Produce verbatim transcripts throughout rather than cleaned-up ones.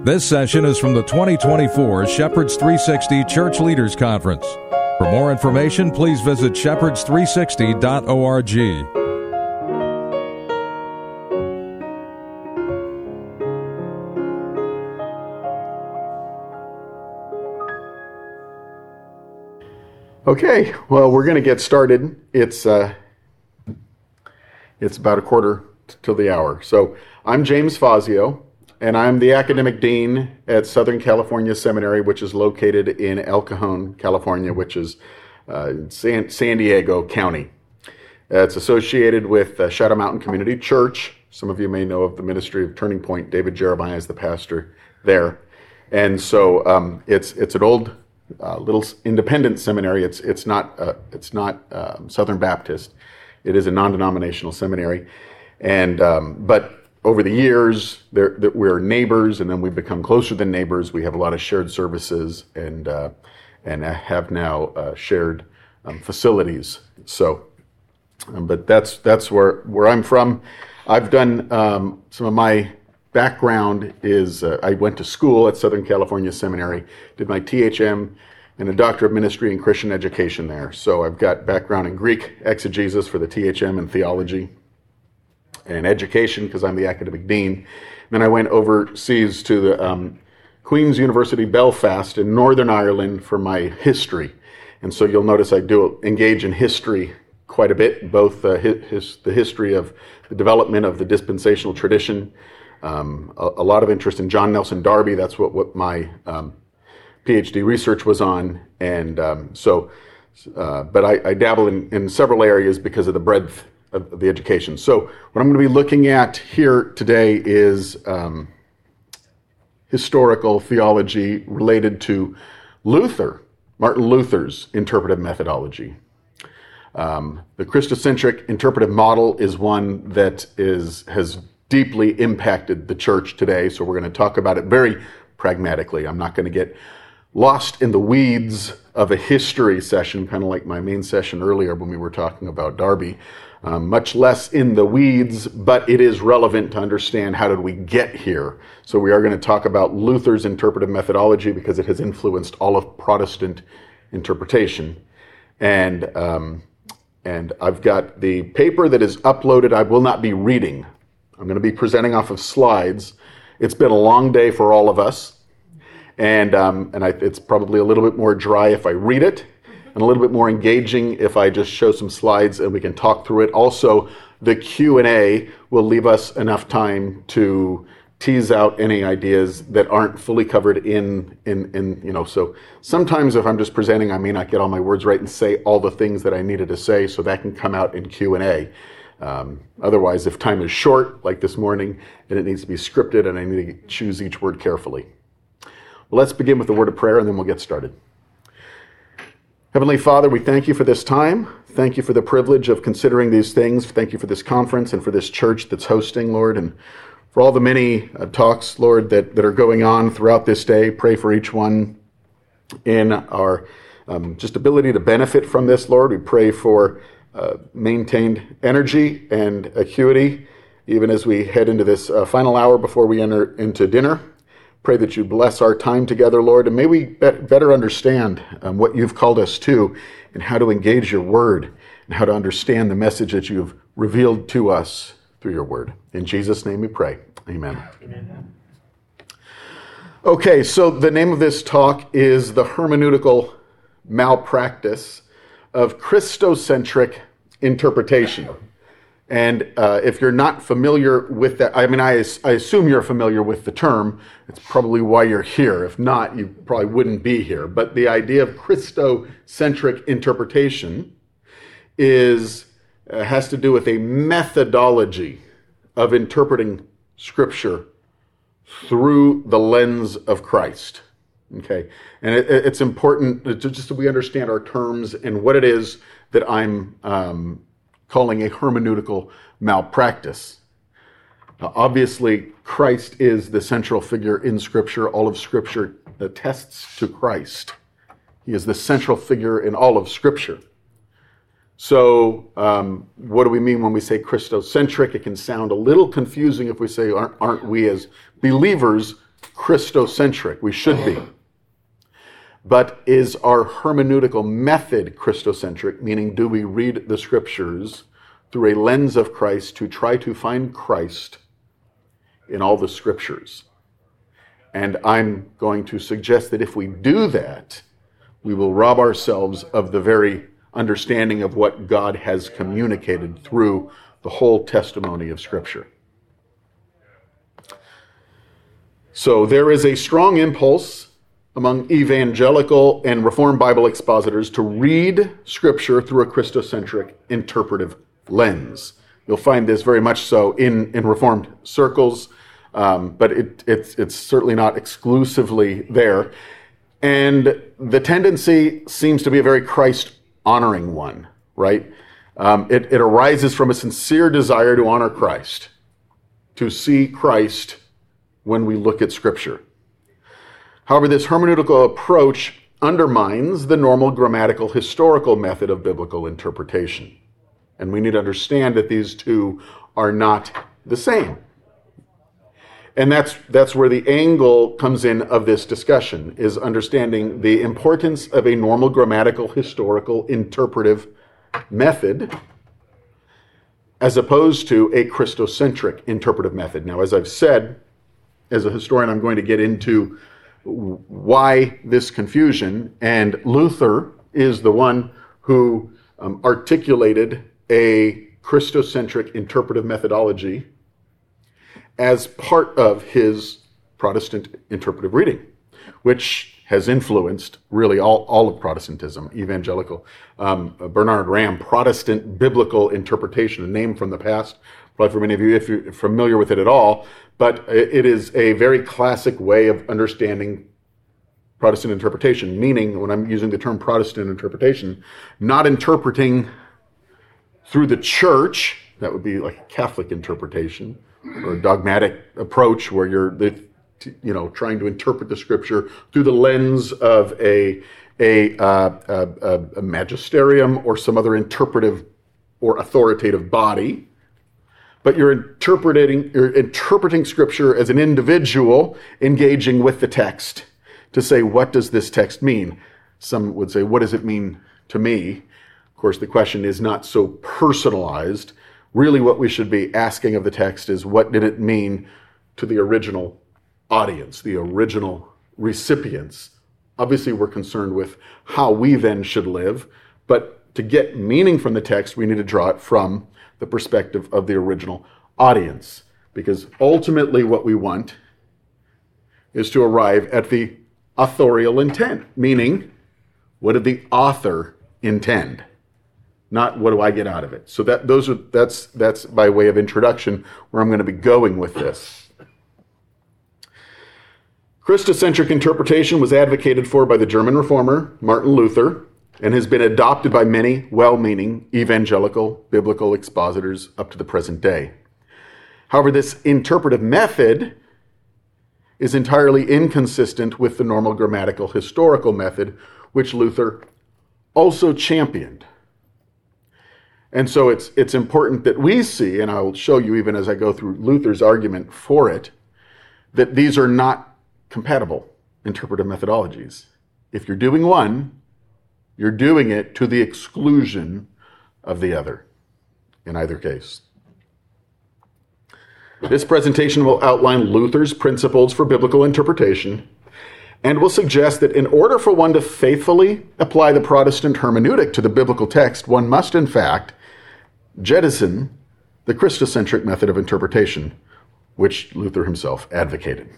This session is from the twenty twenty-four Shepherds three sixty Church Leaders Conference. For more information, please visit shepherds three sixty dot org. Okay, well, we're going to get started. It's uh, it's about a quarter till the hour. So I'm James Fazio, and I'm the academic dean at Southern California Seminary, which is located in El Cajon, California, which is uh, San, San Diego County. Uh, it's associated with uh, Shadow Mountain Community Church. Some of you may know of the ministry of Turning Point. David Jeremiah is the pastor there. And so um, it's it's an old uh, little independent seminary. It's it's not uh, it's not um, Southern Baptist. It is a non-denominational seminary. And um, but over the years, there, there, we're neighbors, and then we've become closer than neighbors. We have a lot of shared services, and uh, and have now uh, shared um, facilities. So, um, but that's that's where where I'm from. I've done um, some of my background is uh, I went to school at Southern California Seminary, did my T H M and a Doctor of Ministry in Christian Education there. So I've got background in Greek exegesis for the T H M and theology and education because I'm the academic dean. Then I went overseas to the um, Queen's University Belfast in Northern Ireland for my history. And so you'll notice I do engage in history quite a bit, both uh, his, the history of the development of the dispensational tradition, um, a, a lot of interest in John Nelson Darby. That's what, what my um, PhD research was on. And um, so, uh, but I, I dabble in, in several areas because of the breadth of the education. So what I'm going to be looking at here today is um, historical theology related to Luther, Martin Luther's interpretive methodology. Um, the Christocentric interpretive model is one that is has deeply impacted the church today, so we're going to talk about it very pragmatically. I'm not going to get lost in the weeds of a history session, kind of like my main session earlier when we were talking about Darby. Um, much less in the weeds, but it is relevant to understand how did we get here. So we are going to talk about Luther's interpretive methodology because it has influenced all of Protestant interpretation. And um, and I've got the paper that is uploaded. I will not be reading. I'm going to be presenting off of slides. It's been a long day for all of us, and um, and I, it's probably a little bit more dry if I read it, and a little bit more engaging if I just show some slides and we can talk through it. Also, the Q and A will leave us enough time to tease out any ideas that aren't fully covered in, in, in, you know, so sometimes if I'm just presenting, I may not get all my words right and say all the things that I needed to say, so that can come out in Q and A. Um, otherwise, if time is short, like this morning, then it needs to be scripted and I need to choose each word carefully. Well, let's begin with a word of prayer and then we'll get started. Heavenly Father, we thank you for this time. Thank you for the privilege of considering these things. Thank you for this conference and for this church that's hosting, Lord, and for all the many uh, talks, Lord, that, that are going on throughout this day. Pray for each one in our um, just ability to benefit from this, Lord. We pray for uh, maintained energy and acuity, even as we head into this uh, final hour before we enter into dinner. Pray that you bless our time together, Lord, and may we be- better understand um, what you've called us to and how to engage your word and how to understand the message that you've revealed to us through your word. In Jesus' name we pray. Amen. Amen. Okay, so the name of this talk is The Hermeneutical Malpractice of Christocentric Interpretation. And uh, if you're not familiar with that, I mean, I, I assume you're familiar with the term. It's probably why you're here. If not, you probably wouldn't be here. But the idea of Christocentric interpretation is uh, has to do with a methodology of interpreting Scripture through the lens of Christ. Okay, and it, it's important to just so we understand our terms and what it is that I'm um, calling a hermeneutical malpractice. Now, obviously, Christ is the central figure in Scripture. All of Scripture attests to Christ. He is the central figure in all of Scripture. So um, what do we mean when we say Christocentric? It can sound a little confusing if we say, aren't, aren't we as believers Christocentric. We should be. But is our hermeneutical method Christocentric, meaning do we read the scriptures through a lens of Christ to try to find Christ in all the scriptures? And I'm going to suggest that if we do that, we will rob ourselves of the very understanding of what God has communicated through the whole testimony of Scripture. So there is a strong impulse among evangelical and Reformed Bible expositors to read Scripture through a Christocentric interpretive lens. You'll find this very much so in, in Reformed circles, um, but it, it's, it's certainly not exclusively there. And the tendency seems to be a very Christ-honoring one, right? Um, it, it arises from a sincere desire to honor Christ, to see Christ when we look at Scripture. However, this hermeneutical approach undermines the normal grammatical historical method of biblical interpretation. And we need to understand that these two are not the same. And that's that's where the angle comes in of this discussion, is understanding the importance of a normal grammatical historical interpretive method as opposed to a Christocentric interpretive method. Now, as I've said, as a historian, I'm going to get into why this confusion, and Luther is the one who um, articulated a Christocentric interpretive methodology as part of his Protestant interpretive reading, which has influenced really all, all of Protestantism, evangelical. Um, Bernard Ramm, Protestant Biblical Interpretation, a name from the past, probably for many of you if you're familiar with it at all, but it is a very classic way of understanding Protestant interpretation, meaning, when I'm using the term Protestant interpretation, not interpreting through the church, that would be like a Catholic interpretation, or a dogmatic approach where you're, the, you know, trying to interpret the Scripture through the lens of a a, uh, a, a magisterium or some other interpretive or authoritative body, but you're interpreting you're interpreting Scripture as an individual engaging with the text to say, what does this text mean? Some would say, what does it mean to me? Of course, the question is not so personalized. Really, what we should be asking of the text is, what did it mean to the original audience, the original recipients? Obviously, we're concerned with how we then should live, but to get meaning from the text, we need to draw it from the perspective of the original audience, because ultimately what we want is to arrive at the authorial intent, meaning, what did the author intend? Not what do I get out of it. So that those are that's that's by way of introduction where I'm going to be going with this. Christocentric interpretation was advocated for by the German reformer Martin Luther and has been adopted by many well-meaning evangelical biblical expositors up to the present day. However, this interpretive method is entirely inconsistent with the normal grammatical historical method, which Luther also championed. And so it's it's important that we see, and I will show you even as I go through Luther's argument for it, that these are not compatible interpretive methodologies. If you're doing one, you're doing it to the exclusion of the other, in either case. This presentation will outline Luther's principles for biblical interpretation and will suggest that in order for one to faithfully apply the Protestant hermeneutic to the biblical text, one must, in fact, jettison the Christocentric method of interpretation, which Luther himself advocated.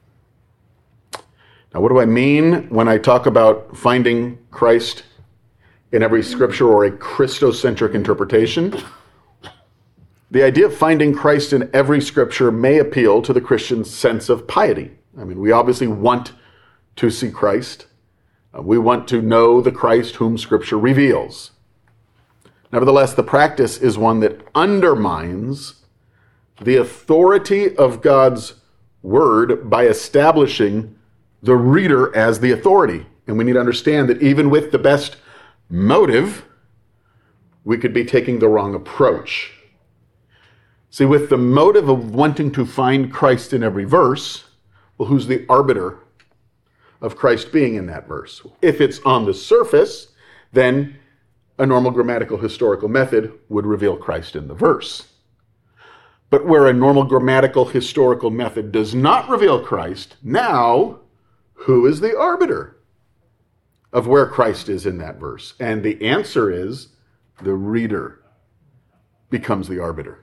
Now, what do I mean when I talk about finding Christ in every scripture, or a Christocentric interpretation? The idea of finding Christ in every scripture may appeal to the Christian sense of piety. I mean, we obviously want to see Christ. Uh, we want to know the Christ whom Scripture reveals. Nevertheless, the practice is one that undermines the authority of God's Word by establishing the reader as the authority. And we need to understand that even with the best motive, we could be taking the wrong approach. See, with the motive of wanting to find Christ in every verse, Well, who's the arbiter of Christ being in that verse? If it's on the surface, then a normal grammatical historical method would reveal Christ in the verse. But where a normal grammatical historical method does not reveal Christ, now, who is the arbiter of where Christ is in that verse? And the answer is the reader becomes the arbiter.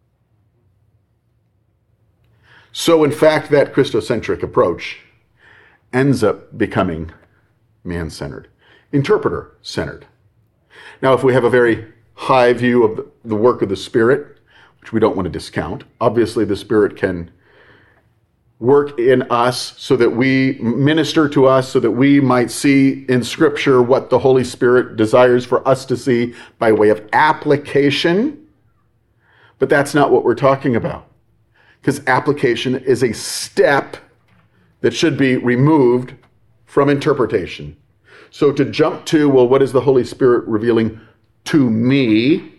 So, in fact, that Christocentric approach ends up becoming man-centered, interpreter-centered. Now, if we have a very high view of the, the work of the Spirit, which we don't want to discount, obviously the Spirit can work in us so that we minister to us, so that we might see in Scripture what the Holy Spirit desires for us to see by way of application. But that's not what we're talking about, because application is a step that should be removed from interpretation. So to jump to, well, what is the Holy Spirit revealing to me,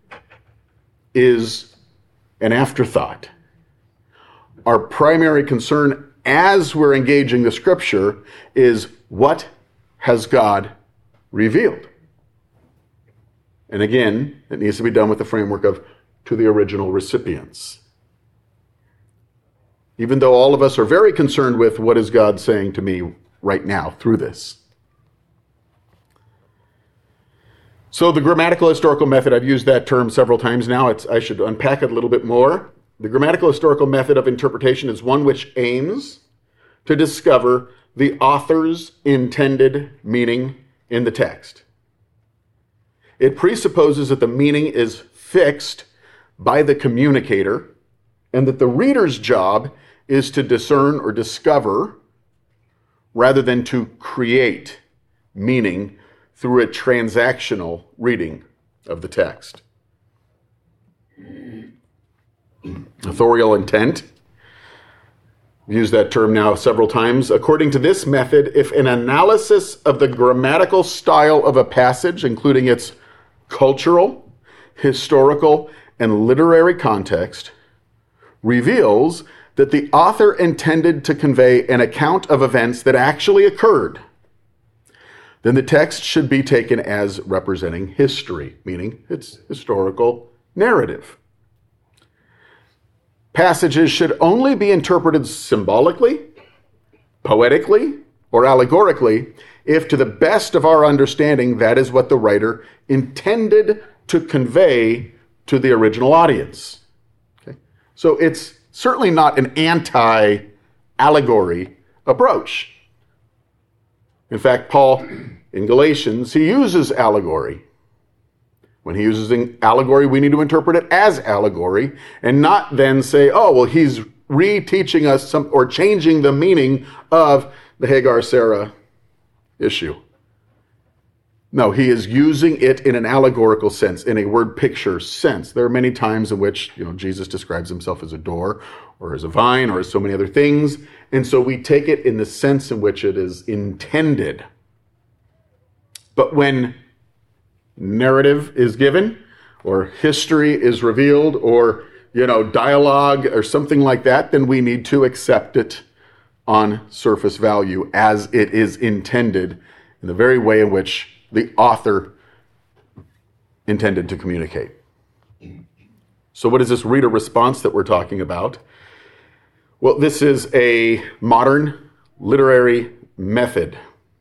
is an afterthought. Our primary concern as we're engaging the Scripture is, what has God revealed? And again, it needs to be done with the framework of to the original recipients. Even though all of us are very concerned with what is God saying to me right now through this. So the grammatical historical method, I've used that term several times now. It's, I should unpack it a little bit more. The grammatical historical method of interpretation is one which aims to discover the author's intended meaning in the text. It presupposes that the meaning is fixed by the communicator, and that the reader's job is to discern or discover rather than to create meaning through a transactional reading of the text. Authorial intent. I've used that term now several times. According to this method, if an analysis of the grammatical style of a passage, including its cultural, historical, and literary context, reveals that the author intended to convey an account of events that actually occurred, then the text should be taken as representing history, meaning it's historical narrative. Passages should only be interpreted symbolically, poetically, or allegorically if, to the best of our understanding, that is what the writer intended to convey to the original audience. Okay? So it's certainly not an anti-allegory approach. In fact, Paul, in Galatians, he uses allegory. When he uses an allegory, we need to interpret it as allegory and not then say, oh, well, he's reteaching us some or changing the meaning of the Hagar-Sarah issue. No, he is using it in an allegorical sense, in a word picture sense. There are many times in which, you know, Jesus describes himself as a door or as a vine or as so many other things. And so we take it in the sense in which it is intended. But when narrative is given, or history is revealed, or, you know, dialogue or something like that, then we need to accept it on surface value as it is intended in the very way in which the author intended to communicate. So what is this reader response that we're talking about? Well, this is a modern literary method.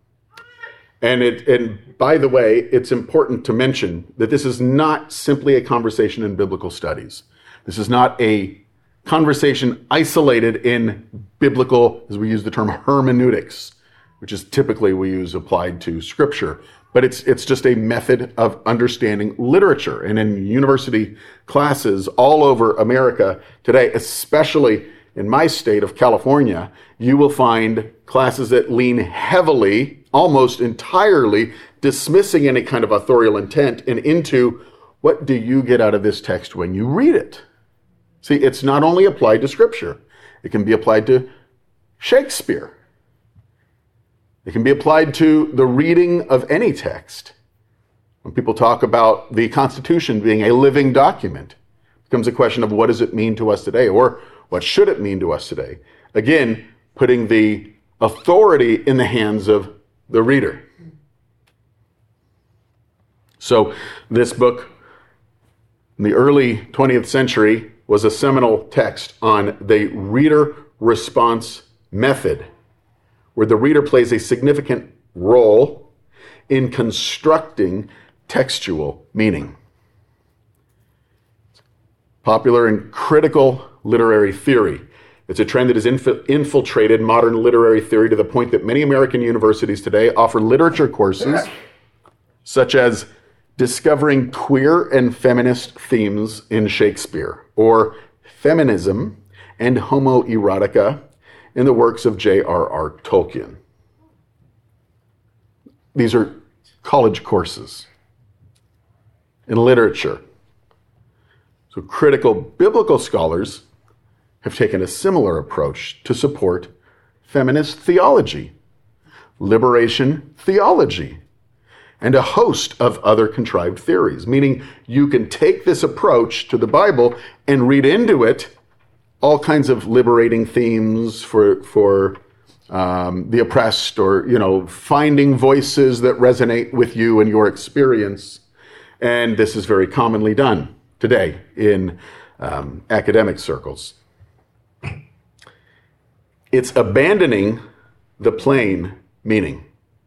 And it, and by the way, it's important to mention that this is not simply a conversation in biblical studies. This is not a conversation isolated in biblical, as we use the term hermeneutics, which is typically we use applied to Scripture. But it's it's just a method of understanding literature. And in university classes all over America today, especially in my state of California, you will find classes that lean heavily, almost entirely, dismissing any kind of authorial intent and into, what do you get out of this text when you read it? See, it's not only applied to Scripture. It can be applied to Shakespeare. It can be applied to the reading of any text. When people talk about the Constitution being a living document, it becomes a question of what does it mean to us today, or what should it mean to us today? Again, putting the authority in the hands of the reader. So this book in the early twentieth century was a seminal text on the reader response method, where the reader plays a significant role in constructing textual meaning. Popular and critical literary theory. It's a trend that has inf- infiltrated modern literary theory to the point that many American universities today offer literature courses such as Discovering Queer and Feminist Themes in Shakespeare, or Feminism and Homoerotica in the works of J R R Tolkien. These are college courses in literature. So critical biblical scholars have taken a similar approach to support feminist theology, liberation theology, and a host of other contrived theories, meaning you can take this approach to the Bible and read into it all kinds of liberating themes for, for um, the oppressed, or, you know, finding voices that resonate with you and your experience. And this is very commonly done today in um, academic circles. It's abandoning the plain meaning.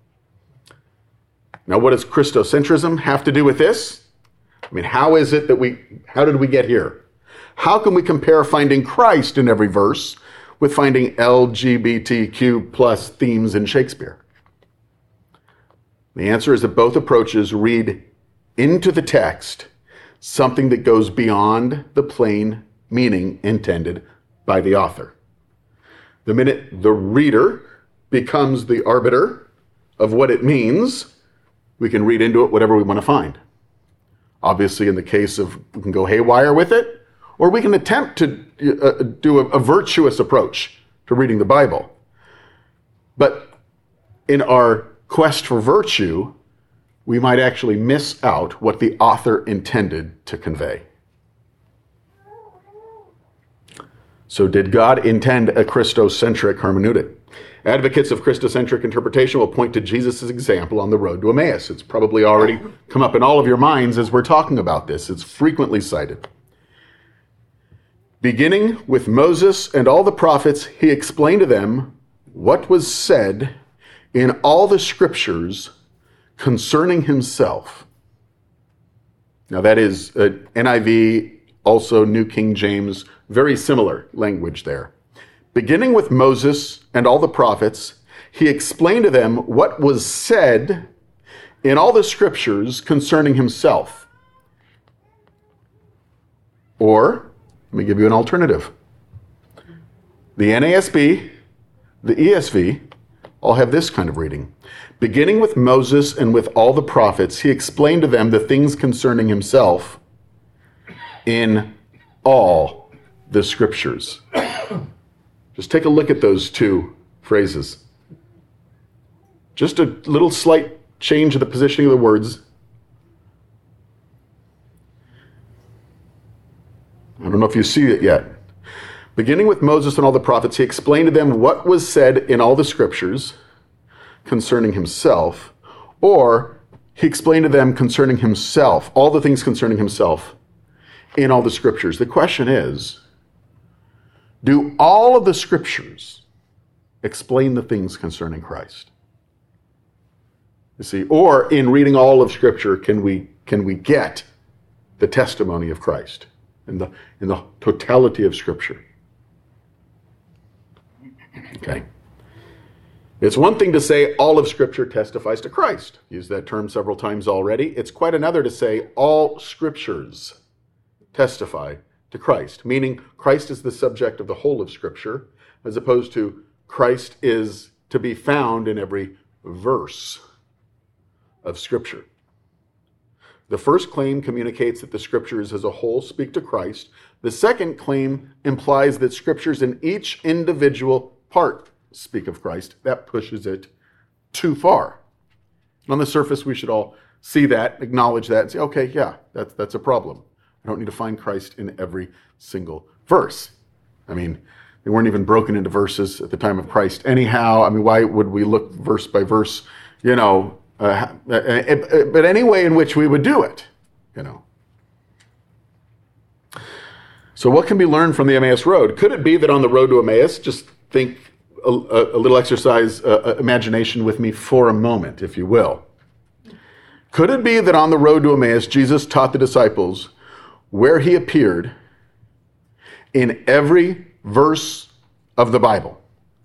Now, what does Christocentrism have to do with this? I mean, how is it that we, how did we get here? How can we compare finding Christ in every verse with finding L G B T Q plus themes in Shakespeare? The answer is that both approaches read into the text something that goes beyond the plain meaning intended by the author. The minute the reader becomes the arbiter of what it means, we can read into it whatever we want to find. Obviously, in the case of, we can go haywire with it, or we can attempt to uh, do a, a virtuous approach to reading the Bible. But in our quest for virtue, we might actually miss out what the author intended to convey. So did God intend a Christocentric hermeneutic? Advocates of Christocentric interpretation will point to Jesus' example on the road to Emmaus. It's probably already come up in all of your minds as we're talking about this. It's frequently cited. Beginning with Moses and all the prophets, he explained to them what was said in all the scriptures concerning himself. Now that is uh, N I V, also New King James, very similar language there. Beginning with Moses and all the prophets, he explained to them what was said in all the scriptures concerning himself. Or, let me give you an alternative. The N A S B, the E S V, all have this kind of reading. Beginning with Moses and with all the prophets, he explained to them the things concerning himself in all the scriptures. Just take a look at those two phrases. Just a little slight change of the positioning of the words. I don't know if you see it yet. Beginning with Moses and all the prophets, he explained to them what was said in all the scriptures concerning himself, or he explained to them concerning himself, all the things concerning himself in all the scriptures. The question is, do all of the scriptures explain the things concerning Christ? You see, or in reading all of scripture, can we can we get the testimony of Christ in the in the totality of scripture? Okay. It's one thing to say all of scripture testifies to Christ. Used that term several times already. It's quite another to say all scriptures testify to Christ, meaning Christ is the subject of the whole of scripture, as opposed to Christ is to be found in every verse of scripture. The first claim communicates that the scriptures as a whole speak to Christ. The second claim implies that scriptures in each individual part speak of Christ. That pushes it too far. On the surface, we should all see that, acknowledge that, and say, okay, yeah, that's, that's a problem. I don't need to find Christ in every single verse. I mean, They weren't even broken into verses at the time of Christ. Anyhow, I mean, why would we look verse by verse, you know, uh, but any way in which we would do it, you know. So what can be learned from the Emmaus Road? Could it be that on the road to Emmaus, just think a, a little exercise, uh, imagination with me for a moment, if you will. Could it be that on the road to Emmaus, Jesus taught the disciples where he appeared in every verse of the Bible?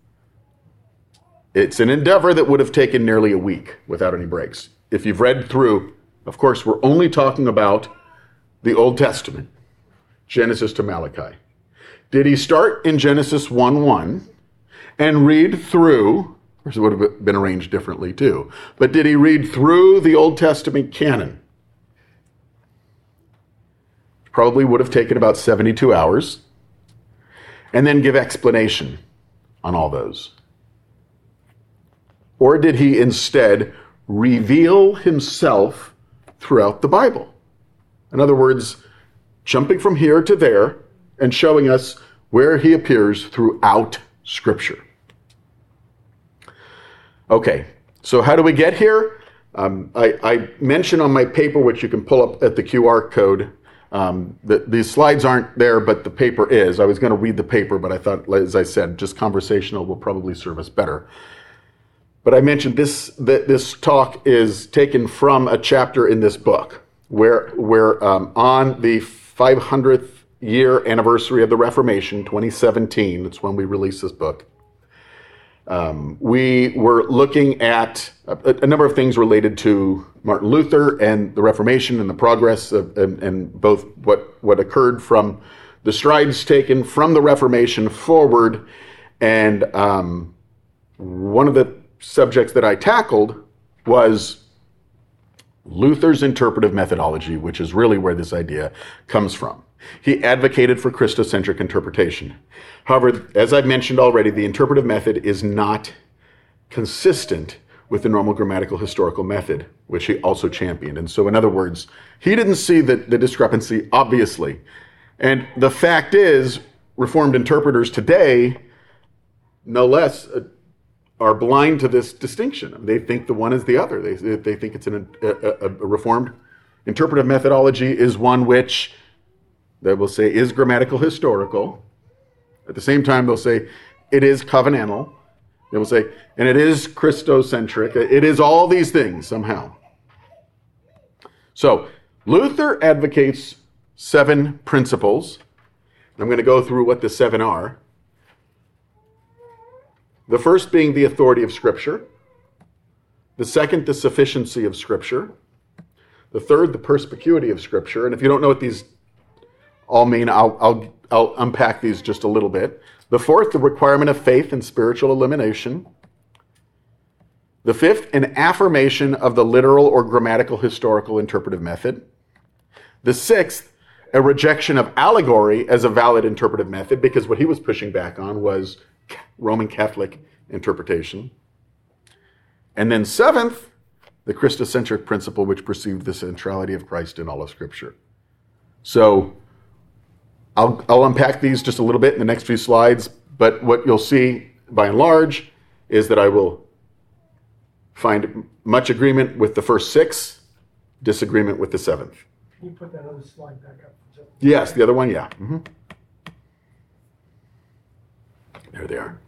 It's an endeavor that would have taken nearly a week without any breaks. If you've read through, of course, we're only talking about the Old Testament, Genesis to Malachi. Did he start in Genesis one one and read through, of course it would have been arranged differently too, but did he read through the Old Testament canon? Probably would have taken about seventy-two hours, and then give explanation on all those. Or did he instead reveal himself throughout the Bible? In other words, jumping from here to there and showing us where he appears throughout Scripture. Okay, so how do we get here? Um, I, I mentioned on my paper, which you can pull up at the Q R code, um, that these slides aren't there, but the paper is. I was going to read the paper, but I thought, as I said, just conversational will probably serve us better. But I mentioned this, that this talk is taken from a chapter in this book, where, where um, on the five hundredth year anniversary of the Reformation, twenty seventeen, that's when we released this book, um, we were looking at a, a number of things related to Martin Luther and the Reformation and the progress of, and, and both what, what occurred from the strides taken from the Reformation forward. And um, one of the subjects that I tackled was Luther's interpretive methodology, which is really where this idea comes from. He advocated for Christocentric interpretation. However, as I've mentioned already, the interpretive method is not consistent with the normal grammatical historical method, which he also championed. And so, in other words, he didn't see the, the discrepancy, obviously. And the fact is, Reformed interpreters today, no less, uh, are blind to this distinction. They think the one is the other. They, they think it's an, a, a, a Reformed interpretive methodology is one which they will say is grammatical historical. At the same time, they'll say it is covenantal. They will say, and it is Christocentric. It is all these things somehow. So Luther advocates seven principles. I'm going to go through what the seven are. The first being the authority of Scripture. The second, the sufficiency of Scripture. The third, the perspicuity of Scripture. And if you don't know what these all mean, I'll, I'll, I'll unpack these just a little bit. The fourth, the requirement of faith and spiritual illumination. The fifth, an affirmation of the literal or grammatical historical interpretive method. The sixth, a rejection of allegory as a valid interpretive method, because what he was pushing back on was Roman Catholic interpretation. And then seventh, the Christocentric principle, which perceived the centrality of Christ in all of Scripture. So I'll, I'll unpack these just a little bit in the next few slides, but what you'll see by and large is that I will find much agreement with the first six, disagreement with the seventh. Can you put that other slide back up? Yes, the other one, yeah. Mm-hmm. There they are.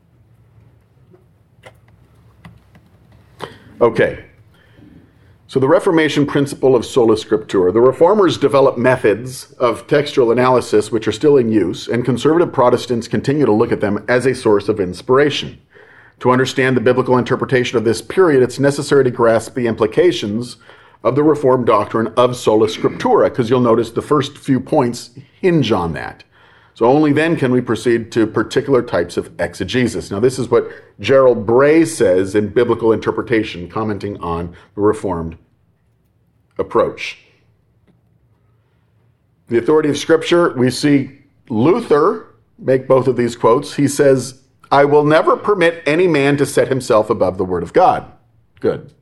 Okay. So the Reformation principle of sola scriptura. The Reformers developed methods of textual analysis which are still in use, and conservative Protestants continue to look at them as a source of inspiration. To understand the biblical interpretation of this period, it's necessary to grasp the implications of the Reformed doctrine of sola scriptura, because you'll notice the first few points hinge on that. So only then can we proceed to particular types of exegesis. Now, this is what Gerald Bray says in Biblical Interpretation, commenting on the Reformed approach. The authority of Scripture, we see Luther make both of these quotes. He says, I will never permit any man to set himself above the Word of God. Good.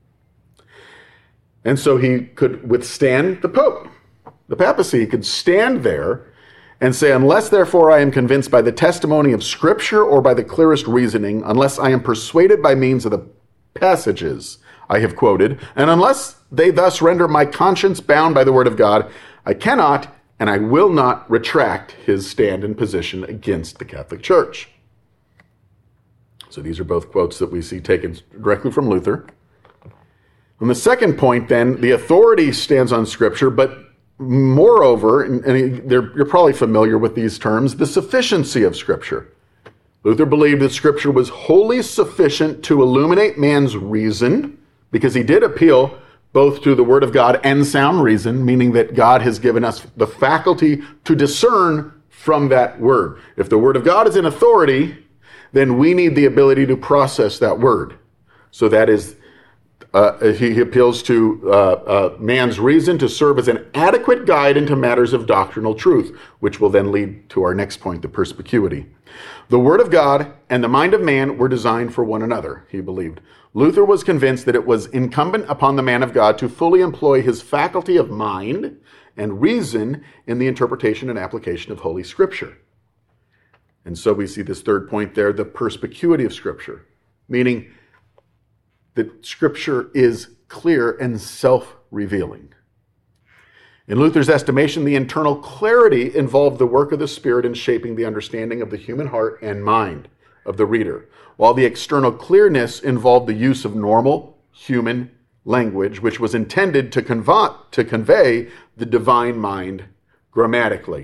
And so he could withstand the Pope, the papacy. He could stand there and say, unless therefore I am convinced by the testimony of Scripture or by the clearest reasoning, unless I am persuaded by means of the passages I have quoted, and unless they thus render my conscience bound by the word of God, I cannot and I will not retract his stand and position against the Catholic Church. So these are both quotes that we see taken directly from Luther. On the second point, then, the authority stands on Scripture, but moreover, and, and you're probably familiar with these terms, the sufficiency of Scripture. Luther believed that Scripture was wholly sufficient to illuminate man's reason, because he did appeal both to the Word of God and sound reason, meaning that God has given us the faculty to discern from that Word. If the Word of God is in authority, then we need the ability to process that Word. So that is, uh, he, he appeals to uh, uh, man's reason to serve as an adequate guide into matters of doctrinal truth, which will then lead to our next point, the perspicuity. The Word of God and the mind of man were designed for one another, he believed. Luther was convinced that it was incumbent upon the man of God to fully employ his faculty of mind and reason in the interpretation and application of Holy Scripture. And so we see this third point there, the perspicuity of Scripture, meaning that Scripture is clear and self-revealing. In Luther's estimation, the internal clarity involved the work of the Spirit in shaping the understanding of the human heart and mind of the reader, while the external clearness involved the use of normal human language, which was intended to, conv- to convey the divine mind grammatically.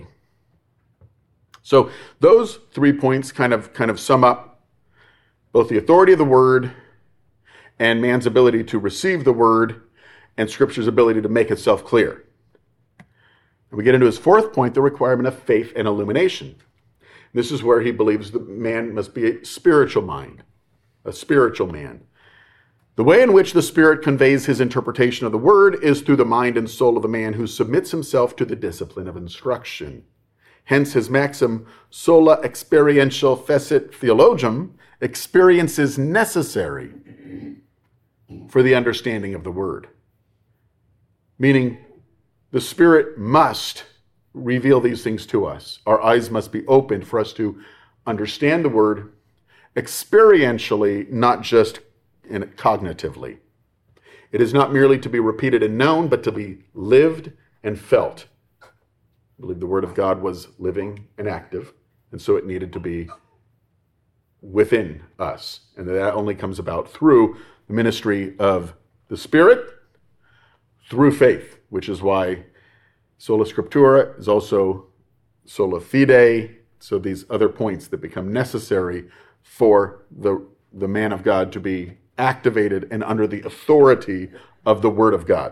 So those three points kind of, kind of sum up both the authority of the Word and man's ability to receive the Word and Scripture's ability to make itself clear. And we get into his fourth point, the requirement of faith and illumination. This is where he believes that man must be a spiritual mind, a spiritual man. The way in which the Spirit conveys his interpretation of the Word is through the mind and soul of the man who submits himself to the discipline of instruction. Hence his maxim, sola experiential fecit theologium, experience is necessary for the understanding of the Word. Meaning, the Spirit must reveal these things to us. Our eyes must be opened for us to understand the Word experientially, not just in cognitively. It is not merely to be repeated and known, but to be lived and felt. I believe the Word of God was living and active, and so it needed to be within us. And that only comes about through the ministry of the Spirit, through faith, which is why sola scriptura is also sola fide. So these other points that become necessary for the, the man of God to be activated and under the authority of the Word of God.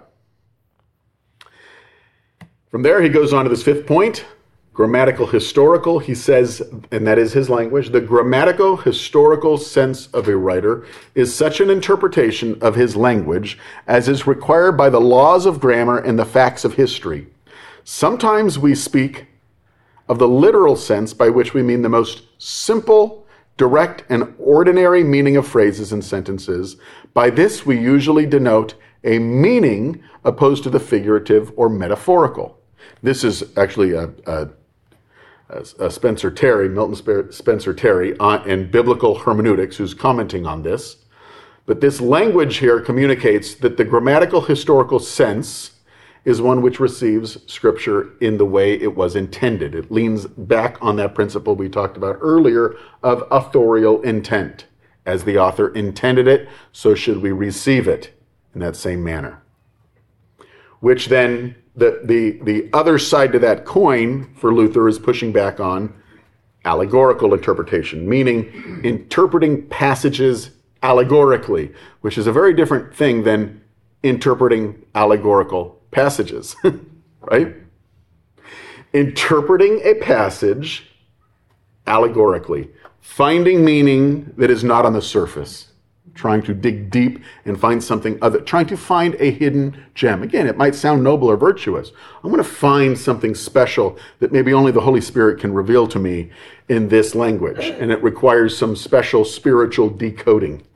From there, he goes on to this fifth point, grammatical historical. He says, and that is his language, the grammatical historical sense of a writer is such an interpretation of his language as is required by the laws of grammar and the facts of history. Sometimes we speak of the literal sense by which we mean the most simple, direct, and ordinary meaning of phrases and sentences. By this, we usually denote a meaning opposed to the figurative or metaphorical. This is actually a, a, a Spencer Terry, Milton Spencer Terry, uh, in Biblical Hermeneutics, who's commenting on this. But this language here communicates that the grammatical historical sense is one which receives Scripture in the way it was intended. It leans back on that principle we talked about earlier of authorial intent. As the author intended it, so should we receive it in that same manner. Which then, the, the, the other side to that coin for Luther is pushing back on allegorical interpretation, meaning interpreting passages allegorically, which is a very different thing than interpreting allegorical passages, right? Interpreting a passage allegorically, finding meaning that is not on the surface, trying to dig deep and find something other, trying to find a hidden gem. Again, it might sound noble or virtuous. I'm going to find something special that maybe only the Holy Spirit can reveal to me in this language, and it requires some special spiritual decoding.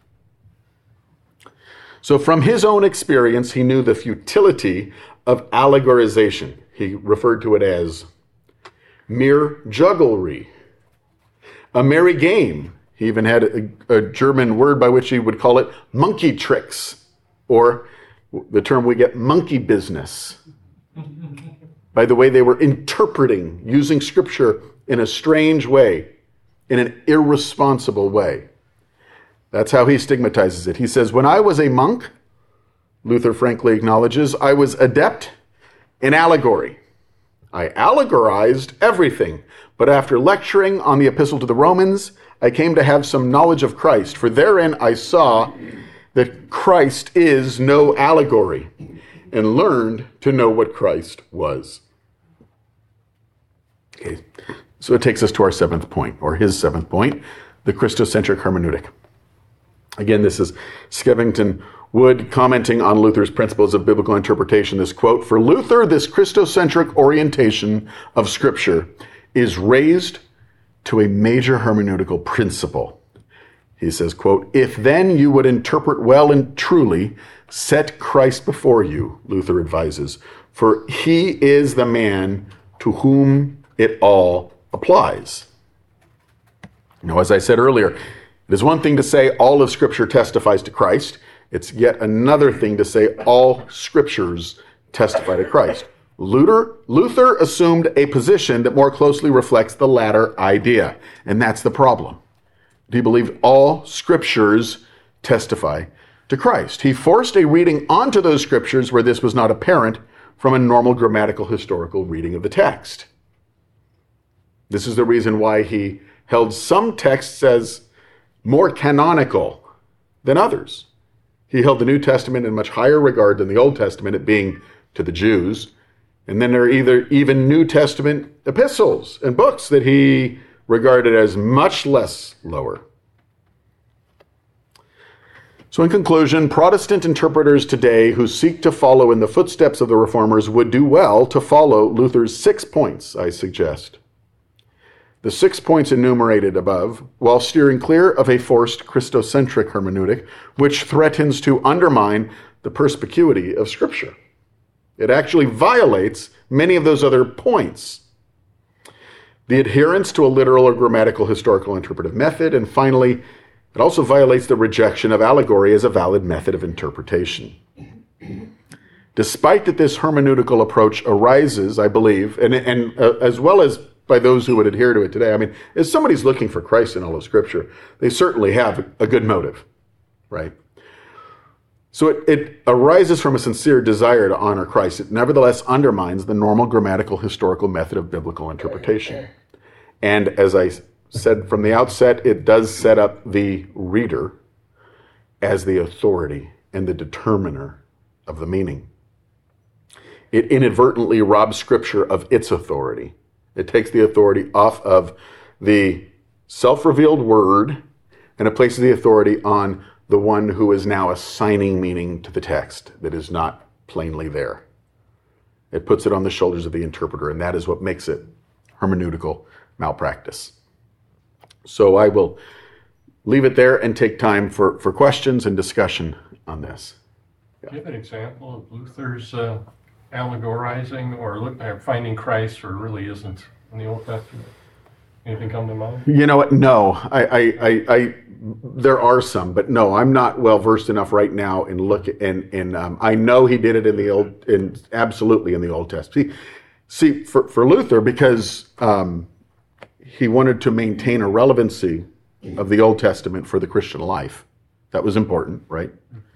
So from his own experience, he knew the futility of allegorization. He referred to it as mere jugglery, a merry game. He even had a, a German word by which he would call it monkey tricks, or the term we get, monkey business. By the way they were interpreting, using Scripture in a strange way, in an irresponsible way. That's how he stigmatizes it. He says, when I was a monk, Luther frankly acknowledges, I was adept in allegory. I allegorized everything, but after lecturing on the Epistle to the Romans, I came to have some knowledge of Christ, for therein I saw that Christ is no allegory, and learned to know what Christ was. Okay, so it takes us to our seventh point, or his seventh point, the Christocentric hermeneutic. Again, this is Skevington Wood commenting on Luther's principles of biblical interpretation. This quote, for Luther, this Christocentric orientation of Scripture is raised to a major hermeneutical principle. He says, quote, if then you would interpret well and truly, set Christ before you, Luther advises, for he is the man to whom it all applies. Now, as I said earlier, it is one thing to say all of Scripture testifies to Christ. It's yet another thing to say all Scriptures testify to Christ. Luther, Luther assumed a position that more closely reflects the latter idea, and that's the problem. He believed all Scriptures testify to Christ. He forced a reading onto those Scriptures where this was not apparent from a normal grammatical historical reading of the text. This is the reason why he held some texts as more canonical than others. He held the New Testament in much higher regard than the Old Testament, it being to the Jews. And then there are either even New Testament epistles and books that he regarded as much less lower. So in conclusion, Protestant interpreters today who seek to follow in the footsteps of the Reformers would do well to follow Luther's six points, I suggest. The six points enumerated above, while steering clear of a forced Christocentric hermeneutic, which threatens to undermine the perspicuity of Scripture. It actually violates many of those other points. The adherence to a literal or grammatical historical interpretive method, and finally, it also violates the rejection of allegory as a valid method of interpretation. Despite that this hermeneutical approach arises, I believe, and, and uh, as well as by those who would adhere to it today. I mean, if somebody's looking for Christ in all of Scripture, they certainly have a good motive, right? So it, it arises from a sincere desire to honor Christ. It nevertheless undermines the normal grammatical historical method of biblical interpretation. And as I said from the outset, it does set up the reader as the authority and the determiner of the meaning. It inadvertently robs Scripture of its authority. It takes the authority off of the self-revealed word, and it places the authority on the one who is now assigning meaning to the text that is not plainly there. It puts it on the shoulders of the interpreter, and that is what makes it hermeneutical malpractice. So I will leave it there and take time for, for questions and discussion on this. Yeah. Do you have an example of Luther's uh, allegorizing or look, uh, finding Christ where it really isn't in the Old Testament? Anything come to mind? You know what? No, I, I, I, I there are some, but no, I'm not well versed enough right now in look in in. Um, I know he did it in the old, in absolutely in the Old Testament. See, see for for Luther, because um, he wanted to maintain a relevancy of the Old Testament for the Christian life. That was important, right?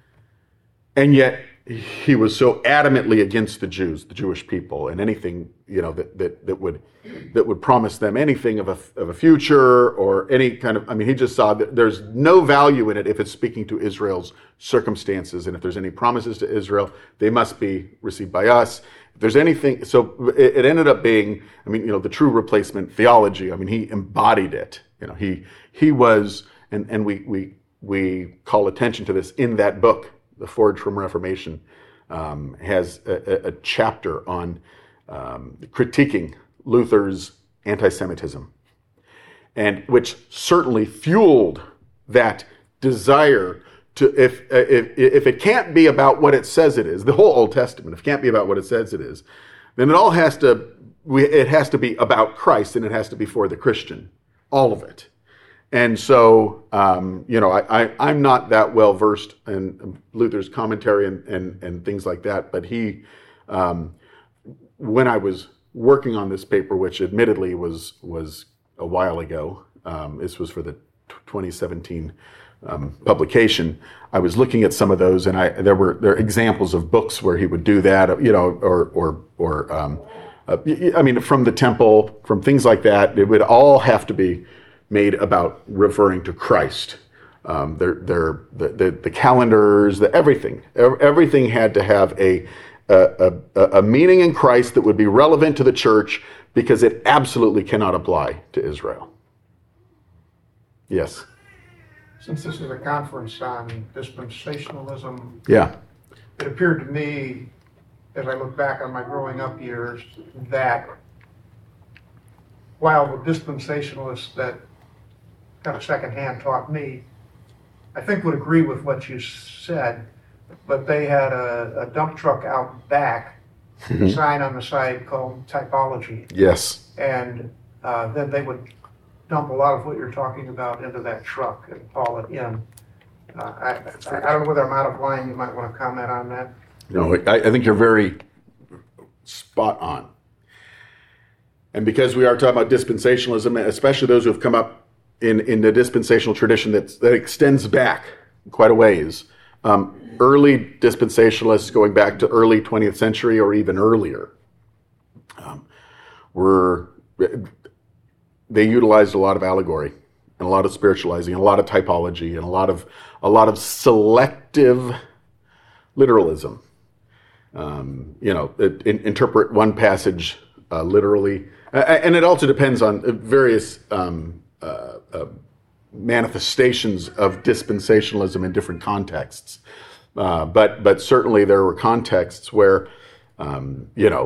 And yet he was so adamantly against the Jews, the Jewish people, and anything, you know, that that, that would that would promise them anything of a of a future or any kind of. I mean, he just saw that there's no value in it if it's speaking to Israel's circumstances, and if there's any promises to Israel, they must be received by us. If there's anything, so it, it ended up being, I mean, you know, the true replacement theology. I mean, he embodied it. You know, he he was, and and we we we call attention to this in that book. The Forge from Reformation um, has a, a, a chapter on um, critiquing Luther's anti-Semitism, and which certainly fueled that desire to, if, if if it can't be about what it says it is, the whole Old Testament, if it can't be about what it says it is, then it all has to we, it has to be about Christ, and it has to be for the Christian, all of it. And so, um, you know, I, I, I'm not that well versed in Luther's commentary and, and, and things like that, but he, um, when I was working on this paper, which admittedly was was a while ago, um, this was for the twenty seventeen um, publication, I was looking at some of those, and I there were there are examples of books where he would do that, you know, or or or um, uh, I mean, from the temple, from things like that, it would all have to be made about referring to Christ. Um, they're, they're, the, the, the calendars, the everything, everything had to have a, a, a, a meaning in Christ that would be relevant to the church, because it absolutely cannot apply to Israel. Yes? Since this is a conference on dispensationalism, Yeah. it appeared to me, as I look back on my growing up years, that while the dispensationalists that kind of secondhand taught me, I think would agree with what you said, but they had a, a dump truck out back, a sign on the side called typology. Yes. And uh, then they would dump a lot of what you're talking about into that truck and haul it in. Uh, I, I, I don't know whether I'm out of line. You might want to comment on that. No, I, I think you're very spot on. And because we are talking about dispensationalism, especially those who have come up in, in the dispensational tradition that's, that extends back quite a ways, um, early dispensationalists going back to early twentieth century or even earlier, um, were, they utilized a lot of allegory and a lot of spiritualizing and a lot of typology and a lot of, a lot of selective literalism. Um, you know, it, in, interpret one passage uh, literally, uh, and it also depends on various um, uh, uh, manifestations of dispensationalism in different contexts. Uh, but but certainly there were contexts where, um, you know,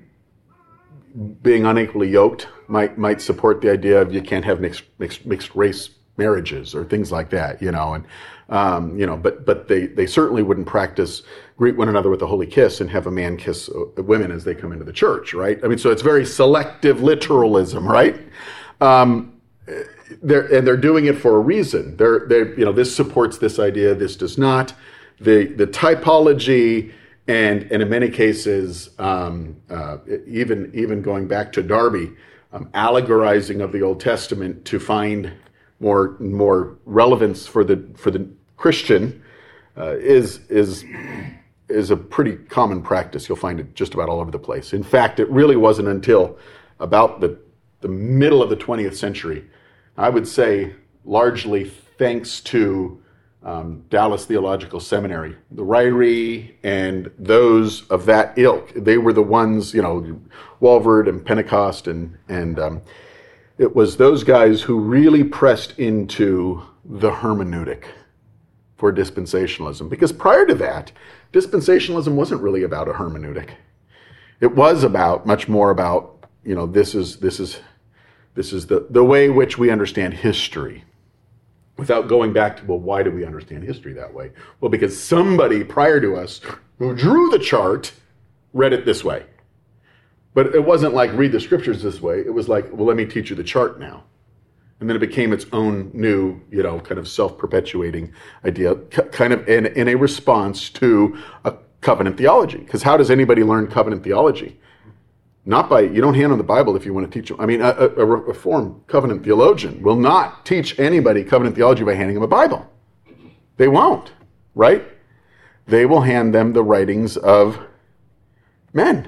being unequally yoked might might support the idea of you can't have mixed mixed, mixed race marriages or things like that, you know, and um, you know, but but they they certainly wouldn't practice greet one another with a holy kiss and have a man kiss women as they come into the church, right? I mean, so it's very selective literalism, right? Um, they're and they're doing it for a reason. They're they you know this supports this idea, this does not. The the typology and and in many cases um, uh, even even going back to Darby, um, allegorizing of the Old Testament to find more more relevance for the for the Christian uh, is is is a pretty common practice. You'll find it just about all over the place. In fact, it really wasn't until about the the middle of the twentieth century, I would say, largely thanks to um, Dallas Theological Seminary, the Ryrie and those of that ilk. They were the ones, you know, Walvoord and Pentecost, and and um, it was those guys who really pressed into the hermeneutic for dispensationalism. Because prior to that, dispensationalism wasn't really about a hermeneutic. It was about much more about, you know, this is this is this is the, the way in which we understand history. Without going back to, well, why do we understand history that way? Well, because somebody prior to us who drew the chart read it this way. But it wasn't like read the scriptures this way. It was like, well, let me teach you the chart now. And then it became its own new, you know, kind of self-perpetuating idea, kind of in, in a response to a covenant theology. Because how does anybody learn covenant theology? Not by, you don't hand them the Bible if you want to teach them. I mean, a, a, a reformed covenant theologian will not teach anybody covenant theology by handing them a Bible. They won't, right? They will hand them the writings of men.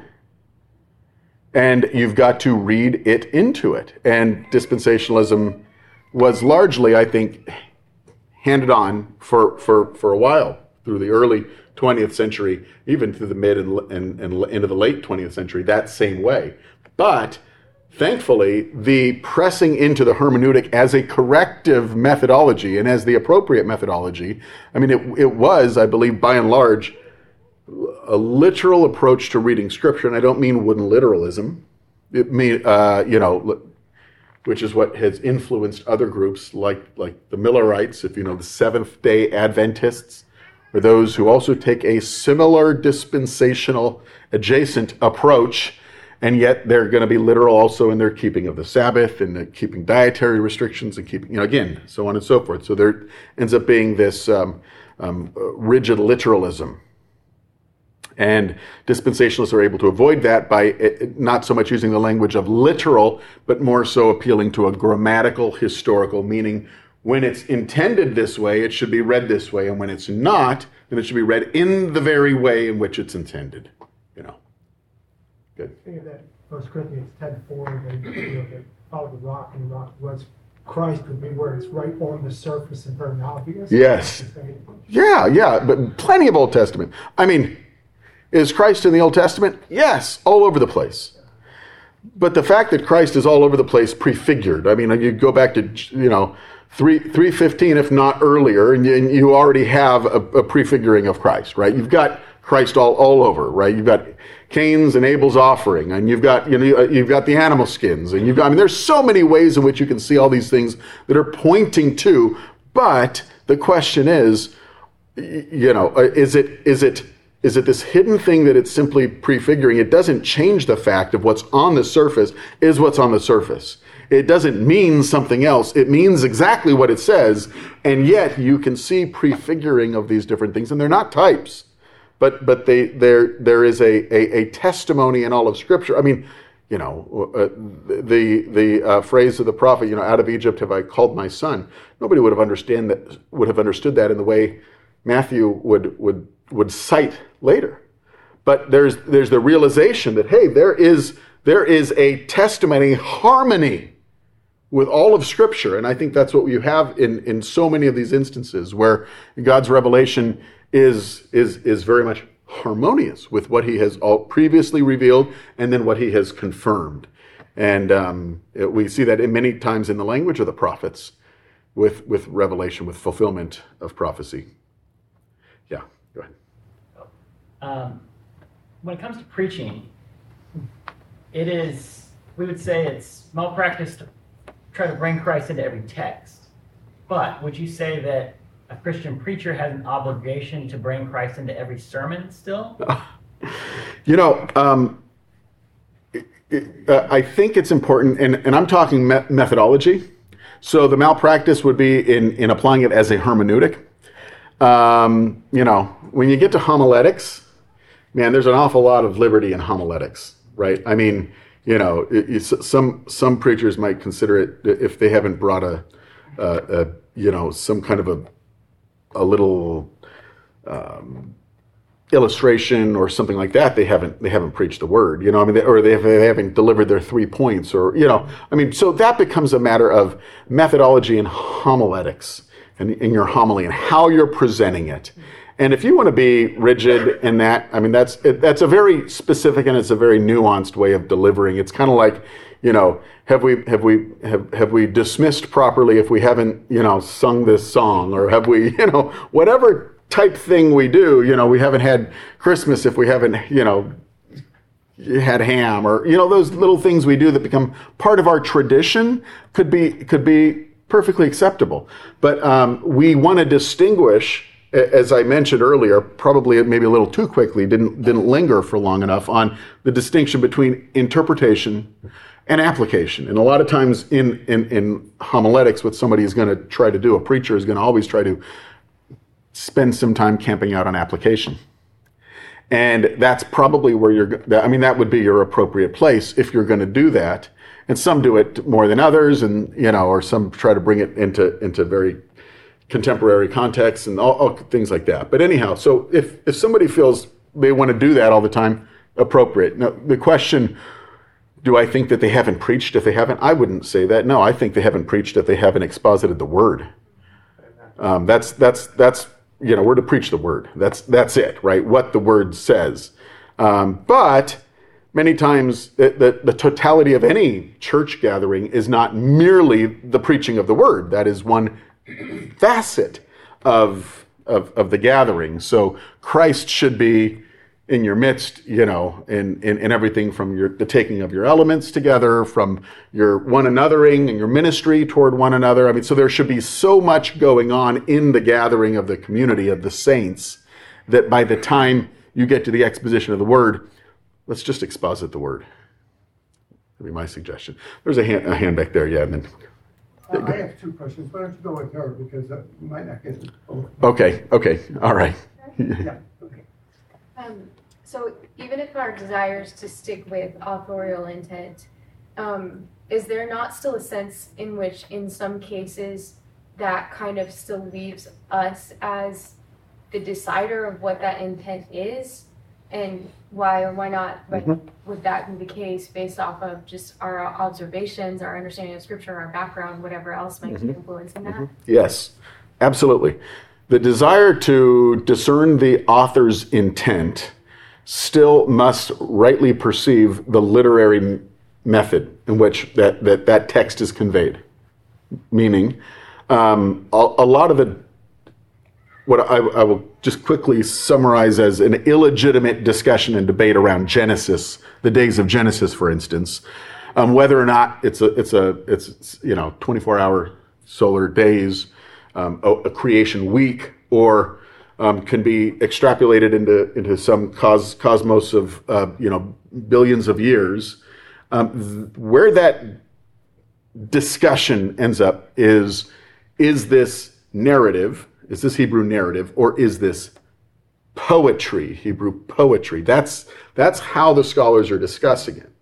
And you've got to read it into it. And dispensationalism was largely, I think, handed on for, for, for a while through the early twentieth century, even through the mid and, and, and into the late twentieth century, that same way. But thankfully, the pressing into the hermeneutic as a corrective methodology and as the appropriate methodology, I mean, it, it was, I believe, by and large, a literal approach to reading scripture. And I don't mean wooden literalism. It mean, uh, you know, which is what has influenced other groups like, like the Millerites, if you know, the Seventh-day Adventists, or those who also take a similar dispensational adjacent approach And yet they're going to be literal also in their keeping of the Sabbath and the keeping dietary restrictions and keeping, you know, again, so on and so forth. So there ends up being this um, um, rigid literalism. And dispensationalists are able to avoid that by not so much using the language of literal, but more so appealing to a grammatical, historical meaning. When it's intended this way, it should be read this way. And when it's not, then it should be read in the very way in which it's intended. You know. Good. Think of that First Corinthians ten four, they, you know, they follow the rock, and the rock was Christ, would be where it's right on the surface and very obvious. Yes. Yeah, yeah, but plenty of Old Testament. I mean, is Christ in the Old Testament? Yes, all over the place. But the fact that Christ is all over the place prefigured, I mean, you go back to, you know, three three fifteen, if not earlier, and you, and you already have a, a prefiguring of Christ, right? You've got Christ all, all over, right? You've got Cain's and Abel's offering, and you've got, you know, you've got the animal skins, and you've got, I mean, there's so many ways in which you can see all these things that are pointing to, but the question is, you know, is it, is it, is it this hidden thing that it's simply prefiguring? It doesn't change the fact of what's on the surface is what's on the surface. It doesn't mean something else. It means exactly what it says, and yet you can see prefiguring of these different things, and they're not types. But but they there there is a, a, a testimony in all of Scripture. I mean, you know, uh, the the uh, phrase of the prophet, you know, out of Egypt have I called my son. Nobody would have understand that would have understood that in the way Matthew would would would cite later. But there's there's the realization that hey, there is there is a testimony, harmony with all of Scripture, and I think that's what you have in in so many of these instances where God's revelation is is is very much harmonious with what he has all previously revealed and then what he has confirmed. And um, it, we see that in many times in the language of the prophets with with revelation, with fulfillment of prophecy. Yeah, go ahead. Um, when it comes to preaching, it is, we would say it's malpractice to try to bring Christ into every text. But would you say that a Christian preacher has an obligation to bring Christ into every sermon still? You know, um, it, it, uh, I think it's important, and, and I'm talking me- methodology. So the malpractice would be in, in applying it as a hermeneutic. Um, you know, when you get to homiletics, man, there's an awful lot of liberty in homiletics, right? I mean, you know, it, it, some some preachers might consider it, if they haven't brought a, a, a you know, some kind of a a little um, illustration or something like that, they haven't they haven't preached the word, you know. I mean, they, or they, have, they haven't delivered their three points, or you know. I mean, so that becomes a matter of methodology and homiletics, and in your homily and how you're presenting it. And if you want to be rigid in that, I mean, that's it, that's a very specific and it's a very nuanced way of delivering. It's kind of like, you know, have we have we have have we dismissed properly if we haven't, you know, sung this song, or have we, you know, whatever type thing we do, you know, we haven't had Christmas if we haven't, you know, had ham, or you know, those little things we do that become part of our tradition could be could be perfectly acceptable. But um, we want to distinguish, as I mentioned earlier, probably maybe a little too quickly, didn't didn't linger for long enough on the distinction between interpretation and application. And a lot of times in, in, in homiletics, what somebody is going to try to do, a preacher is going to always try to spend some time camping out on application. And that's probably where you're, I mean, that would be your appropriate place if you're going to do that. And some do it more than others, and, you know, or some try to bring it into, into very contemporary contexts and all, all things like that. But anyhow, so if, if somebody feels they want to do that all the time, appropriate. Now, the question, do I think that they haven't preached if they haven't? I wouldn't say that. No, I think they haven't preached if they haven't exposited the word. Um, that's, that's, that's, you know, we're to preach the word. That's, that's it, right? What the word says. Um, but many times the, the, the totality of any church gathering is not merely the preaching of the word. That is one facet of, of, of the gathering. So Christ should be in your midst, you know, in, in, in everything from your, the taking of your elements together, from your one anothering and your ministry toward one another. I mean, so there should be so much going on in the gathering of the community of the saints that by the time you get to the exposition of the word, let's just exposit the word. That'd be my suggestion. There's a hand, a hand back there, yeah. And then, Uh, I have two questions. Why don't you go with her, because uh, you might not get it both. okay, okay, all right. Yeah, okay. Um, so even if our desire is to stick with authorial intent, um, is there not still a sense in which, in some cases, that kind of still leaves us as the decider of what that intent is? And why or why not, like, Mhm. would that be the case based off of just our observations, our understanding of scripture, our background, whatever else might be influencing that? Yes, absolutely. The desire to discern the author's intent still must rightly perceive the literary m- method in which that, that, that text is conveyed. Meaning, um, a, a lot of the, what I, I will just quickly summarize as an illegitimate discussion and debate around Genesis, the days of Genesis, for instance, um, whether or not it's a, it's a, it's, you know, twenty-four hour solar days, um, a, a creation week, or um, can be extrapolated into into some cos, cosmos of uh, you know billions of years. Um, th- where that discussion ends up is: is this narrative? Is this Hebrew narrative, or is this poetry? Hebrew poetry. That's that's how the scholars are discussing it.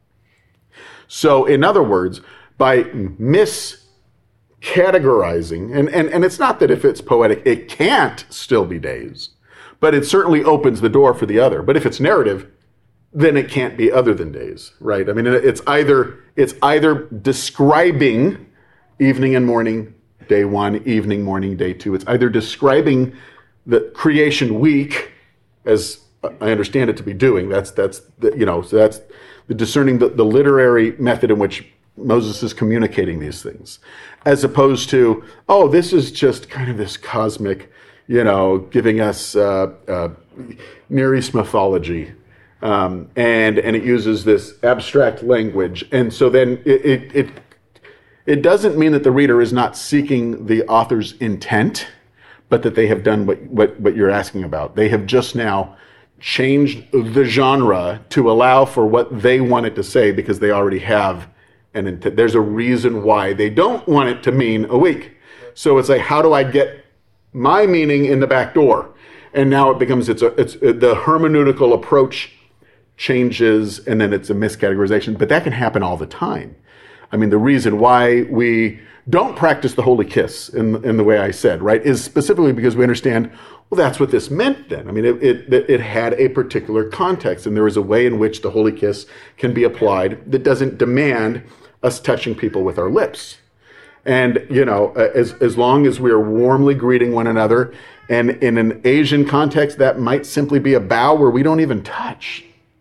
So, in other words, by mis categorizing, and, and, and it's not that if it's poetic, it can't still be days, but it certainly opens the door for the other. But if it's narrative, then it can't be other than days, right? I mean, it's either it's either describing evening and morning, day one, evening, morning, day two. It's either describing the creation week, as I understand it to be doing. That's that's the, you know, so that's the discerning the, the literary method in which Moses is communicating these things, as opposed to, oh, this is just kind of this cosmic, you know, giving us uh, uh, Near East mythology, um, and and it uses this abstract language, and so then it, it it it doesn't mean that the reader is not seeking the author's intent, but that they have done what what what you're asking about. They have just now changed the genre to allow for what they wanted to say, because they already have. And there's a reason why they don't want it to mean a week. So it's like, how do I get my meaning in the back door? And now it becomes, it's a, it's the hermeneutical approach changes, and then it's a miscategorization. But that can happen all the time. I mean, the reason why we don't practice the holy kiss in, in the way I said, right, is specifically because we understand, well, that's what this meant then. I mean, it, it, it had a particular context, and there is a way in which the holy kiss can be applied that doesn't demand us touching people with our lips. And, you know, as as long as we are warmly greeting one another, and in an Asian context, that might simply be a bow where we don't even touch.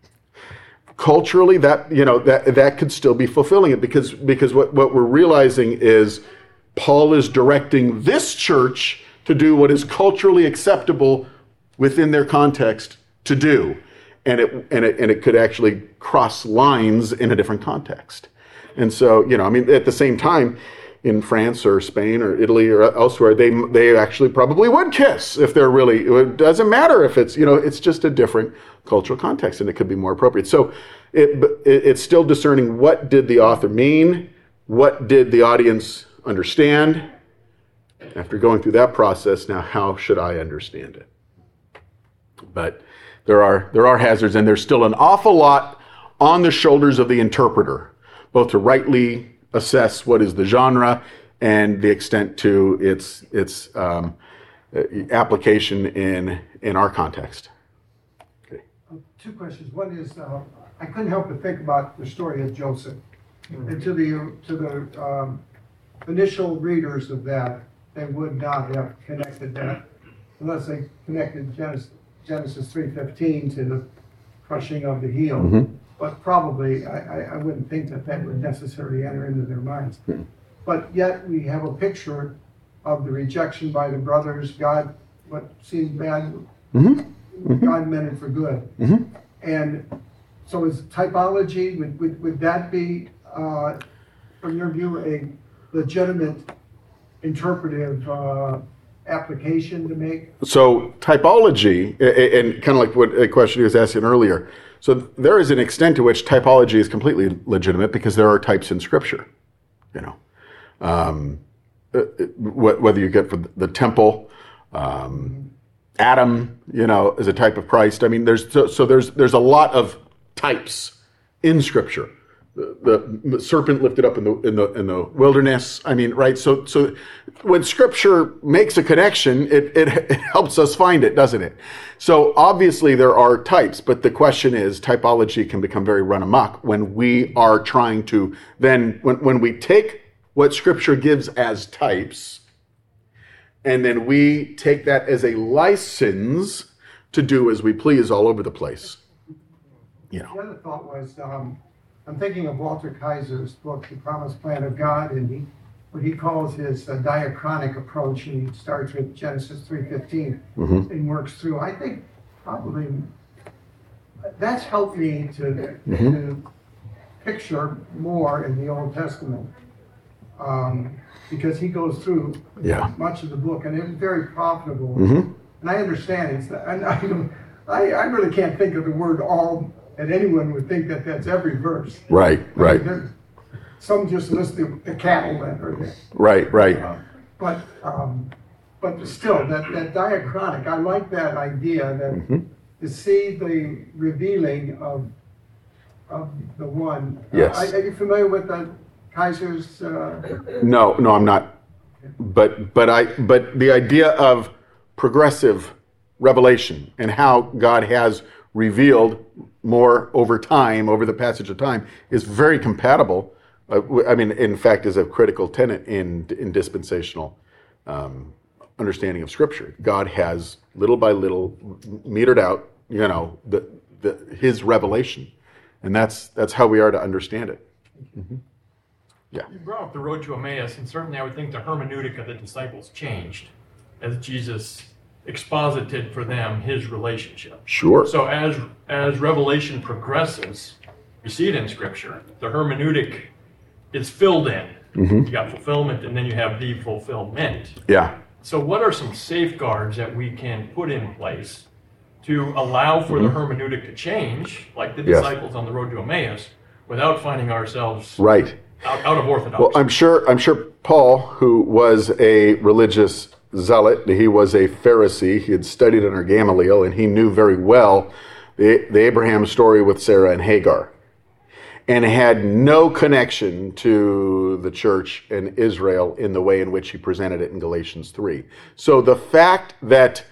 Culturally, that, you know, that that could still be fulfilling it, because because what, what we're realizing is Paul is directing this church to do what is culturally acceptable within their context to do. And it and it and it could actually cross lines in a different context. And so, you know, I mean, at the same time, in France or Spain or Italy or elsewhere, they they actually probably would kiss if they're really, it doesn't matter if it's, you know, it's just a different cultural context, and it could be more appropriate. So it, it it's still discerning, what did the author mean? What did the audience understand? After going through that process, now how should I understand it? But there are there are hazards, and there's still an awful lot on the shoulders of the interpreter, both to rightly assess what is the genre and the extent to its its um, application in in our context. Okay. Uh, Two questions. One is, uh, I couldn't help but think about the story of Joseph. And to the, to the um, initial readers of that, they would not have connected that unless they connected Genesis, Genesis three fifteen to the crushing of the heel. Mm-hmm. But probably, I, I, I wouldn't think that that would necessarily enter into their minds. Mm-hmm. But yet we have a picture of the rejection by the brothers. God, what seemed bad, Mm-hmm. Mm-hmm. God meant it for good. Mm-hmm. And so is typology, would, would, would that be, uh, from your view, a legitimate interpretive uh, application to make? So typology, and kind of like what a question he was asking earlier. So there is an extent to which typology is completely legitimate because there are types in Scripture, you know. Um, whether you get from the temple, um, Adam, you know, as a type of Christ. I mean, there's so, so there's there's a lot of types in Scripture. The, the serpent lifted up in the in the in the wilderness. I mean, right? So so when Scripture makes a connection, it, it it helps us find it, doesn't it? So obviously there are types, but the question is, typology can become very run amok when we are trying to then when when we take what Scripture gives as types, and then we take that as a license to do as we please all over the place. You know. The other thought was, um, I'm thinking of Walter Kaiser's book, The Promised Plan of God, and he, what he calls his uh, diachronic approach, and he starts with Genesis three fifteen mm-hmm. and works through. I think probably that's helped me to, mm-hmm. to picture more in the Old Testament, um, because he goes through yeah. much of the book, and it's very profitable. Mm-hmm. And I understand it's, and I, I, I really can't think of the word all. And anyone would think that that's every verse. Right, I right. mean, some just list the, the cattle that are there. Right, right. Uh, but um, but still, that, that diachronic, I like that idea that mm-hmm. to see the revealing of of the one. Yes. Uh, are you familiar with the Kaiser's? Uh... No, no, I'm not. But but I but the idea of progressive revelation and how God has revealed more over time, over the passage of time, is very compatible. Uh, I mean, in fact, is a critical tenet in in dispensational um, understanding of Scripture. God has little by little metered out, you know, the, the His revelation, and that's that's how we are to understand it. Mm-hmm. Yeah. You brought up the road to Emmaus, and certainly I would think the hermeneutic of the disciples changed as Jesus exposited for them his relationship. Sure. So as as revelation progresses, you see it in Scripture, the hermeneutic is filled in. Mm-hmm. You got fulfillment, and then you have the fulfillment. Yeah. So what are some safeguards that we can put in place to allow for mm-hmm. the hermeneutic to change, like the yes. disciples on the road to Emmaus, without finding ourselves right out, out of orthodoxy? Well, I'm sure I'm sure Paul, who was a religious zealot, he was a Pharisee, he had studied under Gamaliel, and he knew very well the, the Abraham story with Sarah and Hagar, and had no connection to the church and Israel in the way in which he presented it in Galatians three. So the fact that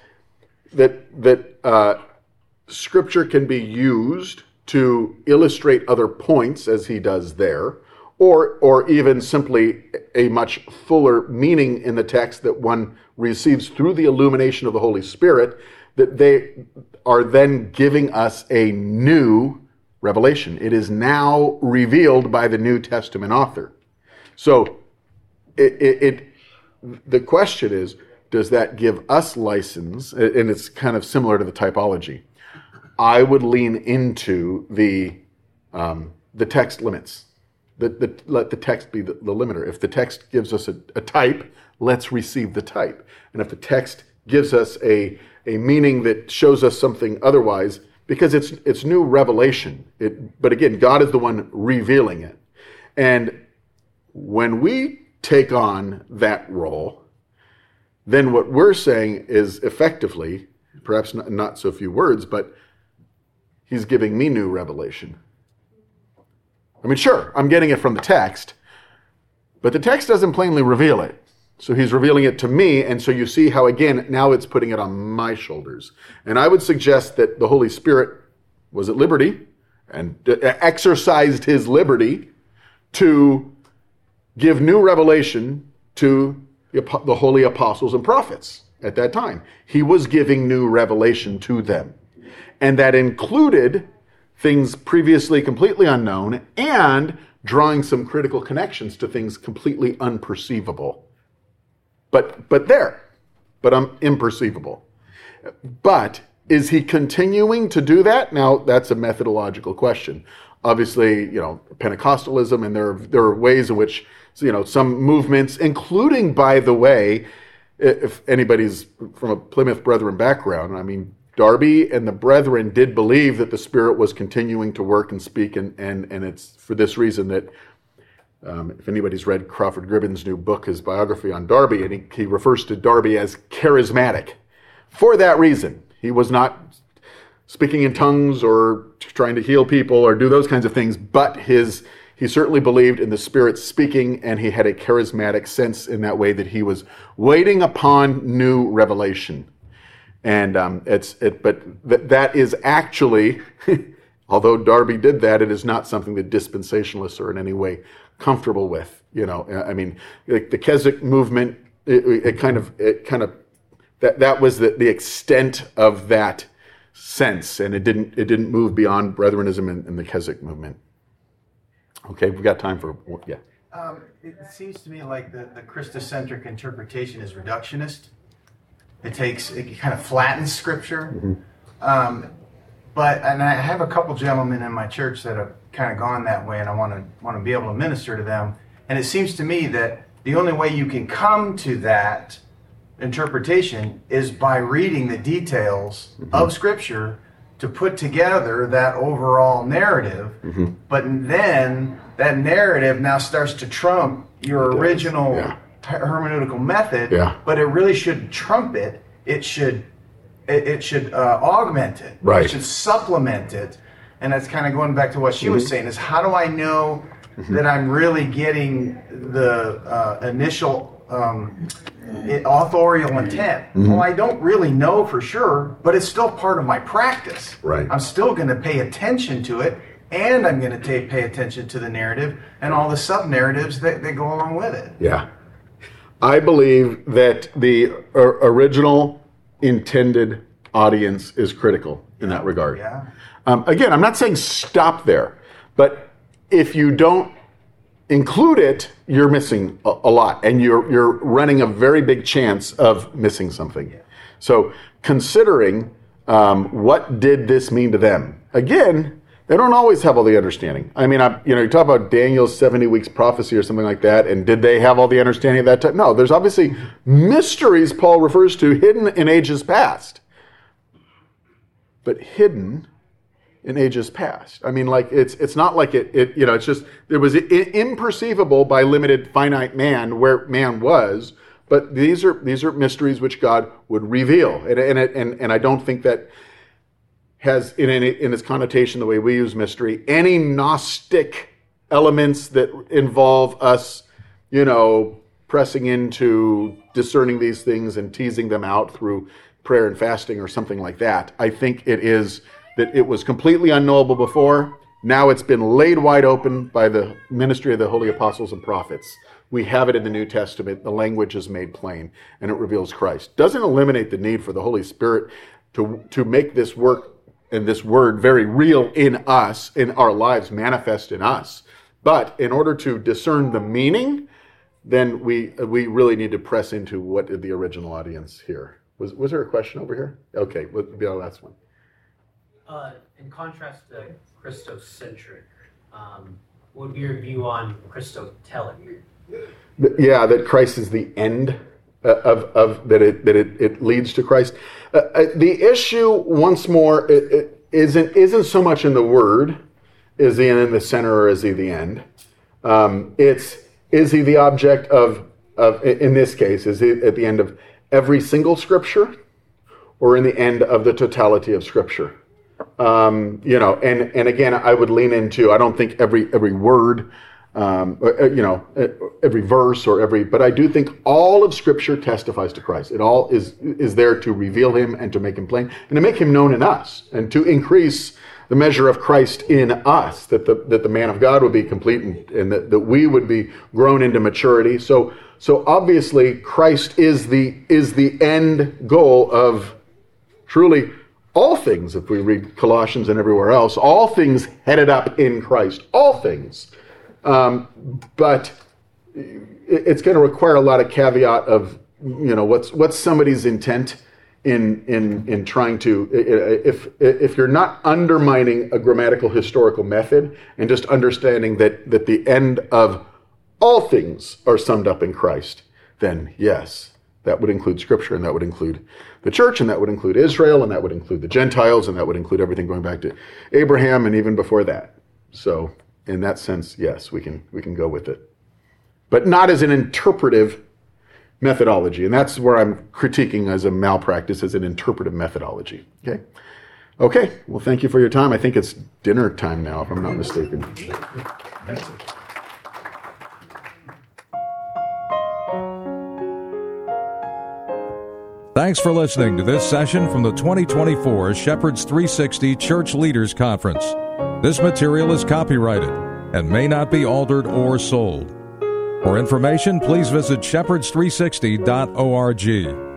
that that uh, Scripture can be used to illustrate other points, as he does there, or or even simply a much fuller meaning in the text that one receives through the illumination of the Holy Spirit, that they are then giving us a new revelation. It is now revealed by the New Testament author. So it, it, it the question is, does that give us license? And it's kind of similar to the typology. I would lean into the um, the text limits. The, the, let the text be the, the limiter. If the text gives us a, a type, let's receive the type. And if the text gives us a, a meaning that shows us something otherwise, because it's it's new revelation. It, but again, God is the one revealing it. And when we take on that role, then what we're saying is effectively, perhaps not, not so few words, but He's giving me new revelation. I mean, sure, I'm getting it from the text, but the text doesn't plainly reveal it. So He's revealing it to me, and so you see how, again, now it's putting it on my shoulders. And I would suggest that the Holy Spirit was at liberty and exercised His liberty to give new revelation to the holy apostles and prophets at that time. He was giving new revelation to them. And that included things previously completely unknown, and drawing some critical connections to things completely unperceivable. But but there, but um, imperceivable. But is He continuing to do that? Now, that's a methodological question. Obviously, you know, Pentecostalism, and there are, there are ways in which, you know, some movements, including, by the way, if anybody's from a Plymouth Brethren background, I mean, Darby and the brethren did believe that the Spirit was continuing to work and speak, and and, and it's for this reason that um, if anybody's read Crawford Gribben's new book, his biography on Darby, and he, he refers to Darby as charismatic. For that reason, he was not speaking in tongues or trying to heal people or do those kinds of things, but his he certainly believed in the Spirit speaking, and he had a charismatic sense in that way that he was waiting upon new revelation. And um, it's it, but th- that is actually, although Darby did that, it is not something that dispensationalists are in any way comfortable with. You know, I mean, like the Keswick movement, it, it kind of, it kind of, that that was the, the extent of that sense, and it didn't it didn't move beyond Brethrenism and, and the Keswick movement. Okay, we've got time for yeah. Um, it seems to me like the, the Christocentric interpretation is reductionist. It takes, it kind of flattens Scripture. Mm-hmm. Um, but, and I have a couple gentlemen in my church that have kind of gone that way, and I want to want to be able to minister to them. And it seems to me that the only way you can come to that interpretation is by reading the details mm-hmm. of Scripture to put together that overall narrative. Mm-hmm. But then that narrative now starts to trump your original yeah. hermeneutical method, yeah. but it really shouldn't trump it. It should it, it should uh, augment it. Right. It should supplement it. And that's kind of going back to what she mm-hmm. was saying, is how do I know mm-hmm. that I'm really getting the uh, initial um, authorial intent? Mm-hmm. Well, I don't really know for sure, but it's still part of my practice. Right. I'm still going to pay attention to it, and I'm going to ta- pay attention to the narrative and all the sub-narratives that, that go along with it. Yeah. I believe that the uh, original intended audience is critical in that regard. Yeah. Um, again, I'm not saying stop there, but if you don't include it, you're missing a, a lot, and you're you're running a very big chance of missing something. Yeah. So considering um, what did this mean to them? Again, they don't always have all the understanding. I mean, I, you know, you talk about Daniel's seventy weeks prophecy or something like that, and did they have all the understanding of that time? No, there's obviously mysteries Paul refers to hidden in ages past. But hidden in ages past. I mean, like, it's it's not like it, it you know, it's just, it was imperceivable by limited finite man where man was, but these are these are mysteries which God would reveal. And and and, and I don't think that has in, in in its connotation the way we use mystery any Gnostic elements that involve us, you know, pressing into discerning these things and teasing them out through prayer and fasting or something like that. I think it is that it was completely unknowable before. Now it's been laid wide open by the ministry of the holy apostles and prophets. We have it in the New Testament. The language is made plain, and it reveals Christ. Doesn't eliminate the need for the Holy Spirit to, to make this work and this word very real in us, in our lives, manifest in us. But in order to discern the meaning, then we we really need to press into what did the original audience hear. Was was there a question over here? Okay, we'll be our last one. Uh, in contrast to Christocentric, um, what would be your view on Christotelic? Yeah, that Christ is the end uh, of of that it that it, it leads to Christ. Uh, uh, the issue, once more, it, it isn't isn't so much in the word. Is he in the center or is he the end? Um, it's is he the object of of in this case? Is he at the end of every single scripture, or in the end of the totality of scripture? Um, you know, and, and again, I would lean into, I don't think every every word, um, you know, every verse or every, but I do think all of Scripture testifies to Christ. It all is is there to reveal him and to make him plain and to make him known in us and to increase the measure of Christ in us, that the that the man of God would be complete and, and that, that we would be grown into maturity. So so obviously Christ is the is the end goal of truly all things. If we read Colossians and everywhere else, all things headed up in Christ, all things. Um, but it's going to require a lot of caveat of, you know, what's what's somebody's intent in in in trying to, if if you're not undermining a grammatical historical method and just understanding that that the end of all things are summed up in Christ, then yes, That would include Scripture, and that would include the church, and that would include Israel, and that would include the Gentiles, and that would include everything going back to Abraham and even before that. So in that sense, yes, we can we can go with it. But not as an interpretive methodology. And that's where I'm critiquing as a malpractice, as an interpretive methodology. Okay? Okay, well, thank you for your time. I think it's dinner time now, if I'm not mistaken. Thanks for listening to this session from the twenty twenty-four Shepherds three sixty Church Leaders Conference. This material is copyrighted and may not be altered or sold. For information, please visit shepherds three sixty dot org.